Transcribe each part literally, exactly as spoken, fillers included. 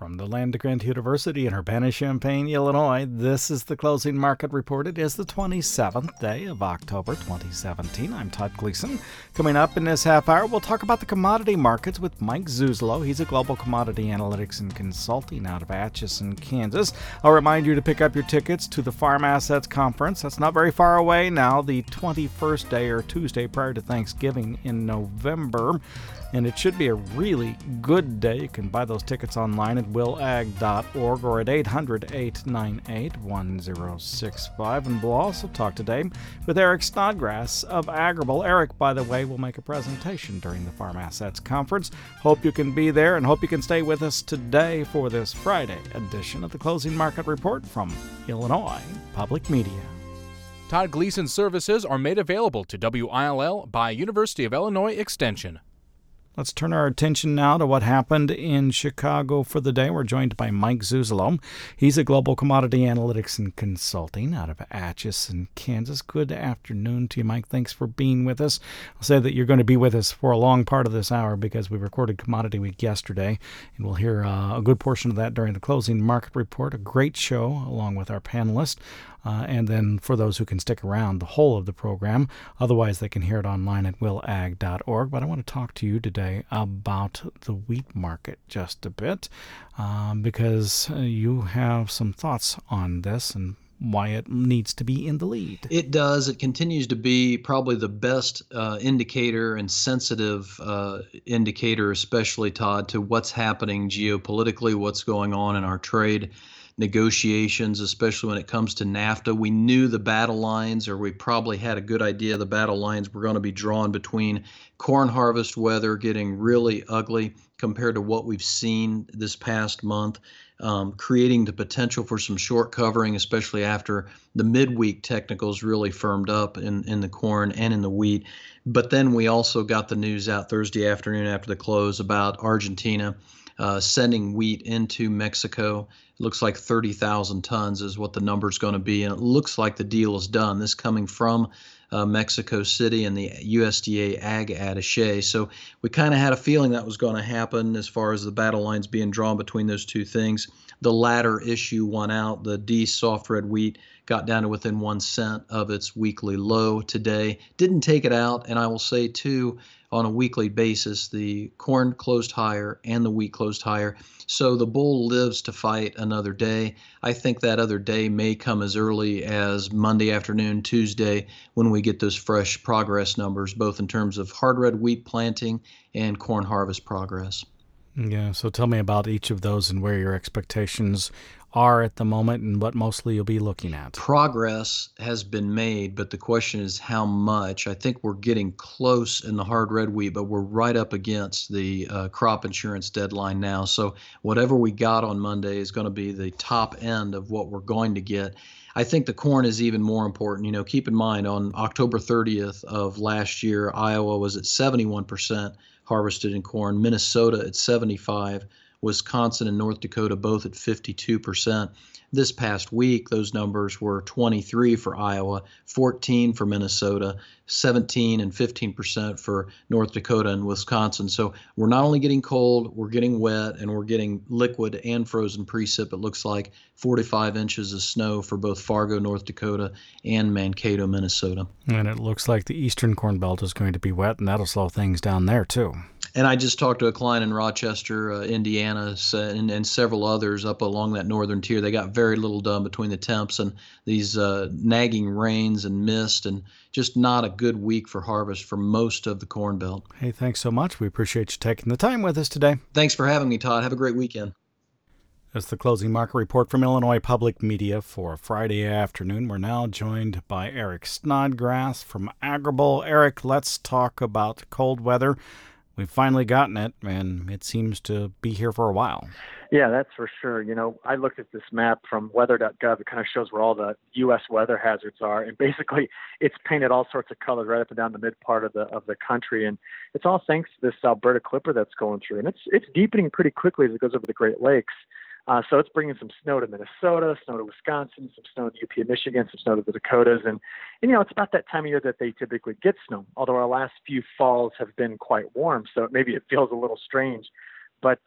From the land-grant University in Urbana-Champaign, Illinois, this is the Closing Market Report. It is the twenty-seventh day of October, twenty seventeen. I'm Todd Gleason. Coming up in this half hour, we'll talk about the commodity markets with Mike Zuzolo. He's a global commodity analytics and consulting out of Atchison, Kansas. I'll remind you to pick up your tickets to the Farm Assets Conference. That's not very far away now, the twenty-first day or Tuesday prior to Thanksgiving in November. And it should be a really good day. You can buy those tickets online at will ag dot org or at eight hundred, eight nine eight, one zero six five. And we'll also talk today with Eric Snodgrass of Agrible. Eric, by the way, will make a presentation during the Farm Assets Conference. Hope you can be there and hope you can stay with us today for this Friday edition of the Closing Market Report from Illinois Public Media. Todd Gleason services are made available to W I L L by University of Illinois Extension. Let's turn our attention now to what happened in Chicago for the day. We're joined by Mike Zuzolo. He's a global commodity analytics and consulting out of Atchison, Kansas. Good afternoon to you, Mike. Thanks for being with us. I'll say that you're going to be with us for a long part of this hour because we recorded Commodity Week yesterday, and we'll hear uh, a good portion of that during the Closing Market Report. A great show along with our panelists. Uh, and then for those who can stick around, the whole of the program. Otherwise, they can hear it online at will ag dot org. But I want to talk to you today about the wheat market just a bit um, because uh, you have some thoughts on this and why it needs to be in the lead. It does. It continues to be probably the best uh, indicator and sensitive uh, indicator, especially, Todd, to what's happening geopolitically, what's going on in our trade negotiations, especially when it comes to NAFTA. We knew the battle lines, or we probably had a good idea the battle lines were going to be drawn between corn harvest weather getting really ugly compared to what we've seen this past month, um, creating the potential for some short covering, especially after the midweek technicals really firmed up in, in the corn and in the wheat. But then we also got the news out Thursday afternoon after the close about Argentina uh, sending wheat into Mexico. It looks like thirty thousand tons is what the number is going to be, and it looks like the deal is done. This coming from uh, Mexico City and the U S D A Ag Attaché. So we kind of had a feeling that was going to happen as far as the battle lines being drawn between those two things. The latter issue won out. The D soft red wheat got down to within one cent of its weekly low today. Didn't take it out, and I will say, too, on a weekly basis, the corn closed higher and the wheat closed higher. So the bull lives to fight another day. I think that other day may come as early as Monday afternoon, Tuesday, when we get those fresh progress numbers, both in terms of hard red wheat planting and corn harvest progress. Yeah, so tell me about each of those and where your expectations are at the moment and what mostly you'll be looking at. Progress has been made, but the question is how much. I think we're getting close in the hard red wheat, but we're right up against the uh, crop insurance deadline now. So whatever we got on Monday is going to be the top end of what we're going to get. I think the corn is even more important. You know, keep in mind on October thirtieth of last year, Iowa was at seventy-one percent harvested in corn, Minnesota at seventy-five, Wisconsin and North Dakota both at fifty-two percent. This past week, those numbers were twenty-three for Iowa, fourteen for Minnesota, seventeen and fifteen percent for North Dakota and Wisconsin. So we're not only getting cold, we're getting wet, and we're getting liquid and frozen precip. It looks like forty-five inches of snow for both Fargo, North Dakota, and Mankato, Minnesota. And it looks like the eastern corn belt is going to be wet, and that'll slow things down there, too. And I just talked to a client in Rochester, uh, Indiana, and, and several others up along that northern tier. They got very little done between the temps and these uh, nagging rains and mist, and just not a good week for harvest for most of the Corn Belt. Hey, thanks so much. We appreciate you taking the time with us today. Thanks for having me, Todd. Have a great weekend. That's the Closing Market Report from Illinois Public Media for Friday afternoon. We're now joined by Eric Snodgrass from Agrible. Eric, let's talk about cold weather. We've finally gotten it, and it seems to be here for a while. Yeah, that's for sure. You know, I looked at this map from weather dot gov. It kind of shows where all the U S weather hazards are, and basically it's painted all sorts of colors right up and down the mid part of the of the country, and it's all thanks to this Alberta Clipper that's going through, and it's it's deepening pretty quickly as it goes over the Great Lakes. Uh, so it's bringing some snow to Minnesota, snow to Wisconsin, some snow to the U P of Michigan, some snow to the Dakotas. And, and, you know, it's about that time of year that they typically get snow, although our last few falls have been quite warm. So maybe it feels a little strange. But, uh,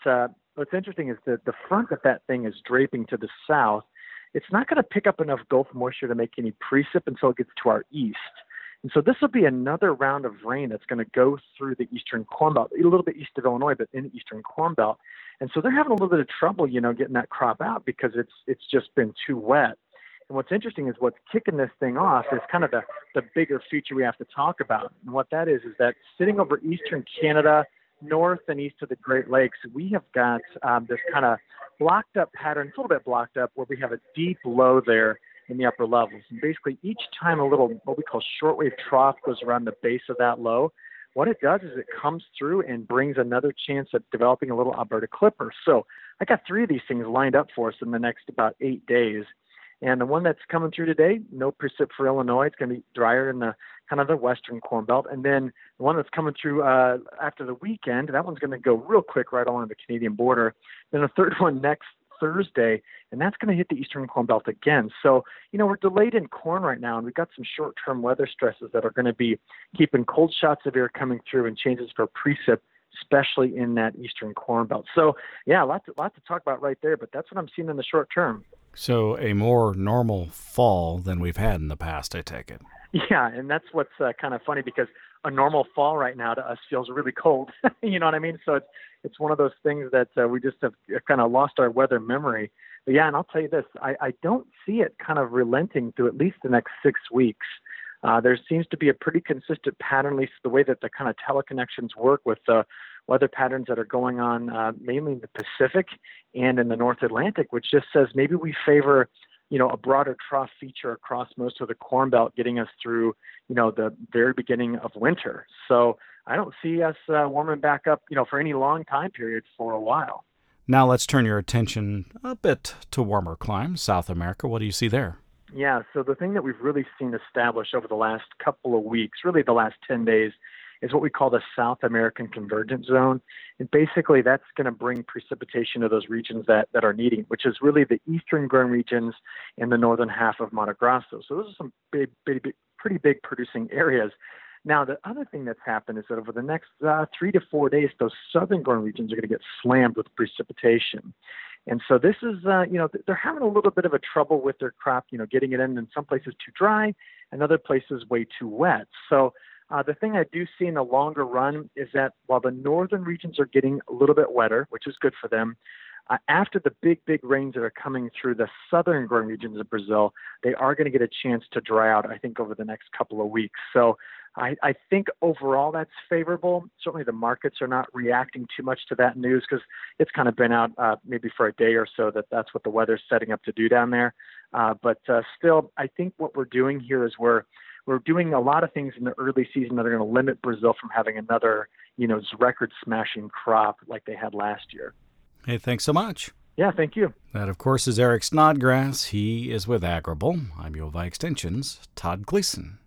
What's interesting is that the front that that thing is draping to the south, it's not going to pick up enough Gulf moisture to make any precip until it gets to our east. And so this will be another round of rain that's going to go through the eastern Corn Belt, a little bit east of Illinois, but in the eastern Corn Belt. And so they're having a little bit of trouble, you know, getting that crop out because it's it's just been too wet. And what's interesting is what's kicking this thing off is kind of the, the bigger feature we have to talk about. And what that is is that sitting over eastern Canada, north and east of the Great Lakes, we have got um, this kind of blocked up pattern, it's a little bit blocked up, where we have a deep low there in the upper levels. And basically each time a little, what we call shortwave trough goes around the base of that low, what it does is it comes through and brings another chance at developing a little Alberta clipper. So I got three of these things lined up for us in the next about eight days. And the one that's coming through today, no precip for Illinois. It's going to be drier in the kind of the western Corn Belt. And then the one that's coming through uh, after the weekend, that one's going to go real quick right along the Canadian border. Then a third one next Thursday, and that's going to hit the eastern Corn Belt again. So, you know, we're delayed in corn right now, and we've got some short-term weather stresses that are going to be keeping cold shots of air coming through and changes for precip, especially in that eastern Corn Belt. So, yeah, a lot to, lot to talk about right there, but that's what I'm seeing in the short term. So a more normal fall than we've had in the past, I take it. Yeah, and that's what's uh, kind of funny because a normal fall right now to us feels really cold. You know what I mean? So it's it's one of those things that uh, we just have kind of lost our weather memory. But yeah, and I'll tell you this, I, I don't see it kind of relenting through at least the next six weeks. Uh, there seems to be a pretty consistent pattern, at least the way that the kind of teleconnections work with the weather patterns that are going on uh, mainly in the Pacific and in the North Atlantic, which just says maybe we favor, you know, a broader trough feature across most of the Corn Belt, getting us through, you know, the very beginning of winter. So I don't see us uh, warming back up, you know, for any long time period for a while. Now let's turn your attention a bit to warmer climes, South America. What do you see there? Yeah, so the thing that we've really seen established over the last couple of weeks, really the last ten days, is what we call the South American Convergence Zone. And basically that's going to bring precipitation to those regions that, that are needing, which is really the eastern growing regions and the northern half of Mato Grosso. So those are some big, big, big pretty big producing areas. Now, the other thing that's happened is that over the next uh, three to four days, those southern growing regions are going to get slammed with precipitation. And so this is, uh, you know, they're having a little bit of a trouble with their crop, you know, getting it in in some places too dry and other places way too wet. So uh, the thing I do see in the longer run is that while the northern regions are getting a little bit wetter, which is good for them, uh, after the big, big rains that are coming through the southern growing regions of Brazil, they are going to get a chance to dry out, I think, over the next couple of weeks. So I, I think overall that's favorable. Certainly the markets are not reacting too much to that news because it's kind of been out uh, maybe for a day or so that that's what the weather's setting up to do down there. Uh, but uh, still, I think what we're doing here is we're we're doing a lot of things in the early season that are going to limit Brazil from having another, you know, record-smashing crop like they had last year. Hey, thanks so much. Yeah, thank you. That, of course, is Eric Snodgrass. He is with Agrible. I'm U of I Extension's Todd Gleason.